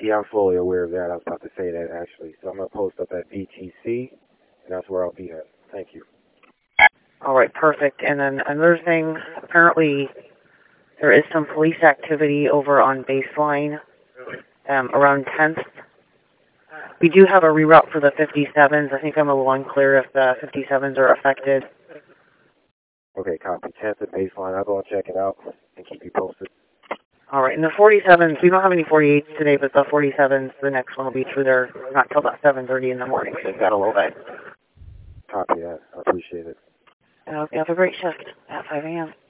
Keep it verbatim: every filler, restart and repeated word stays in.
Yeah, I'm fully aware of that. I was about to say that, actually. So I'm going to post up at B T C, and that's where I'll be at. Thank you. All right, perfect. And then another thing, apparently there is some police activity over on Baseline um, around tenth. We do have a reroute for the fifty-sevens. I think I'm a little unclear if the fifty-sevens are affected. Okay, copy. tenth at Baseline. I'll go and check it out and keep you posted. All right, and the forty-sevens, we don't have any forty-eights today, but the forty-sevens, the next one will be through there not till about seven thirty in the morning, so we've got a little bit. Copy that. I appreciate it. Uh, you have a great shift at five A M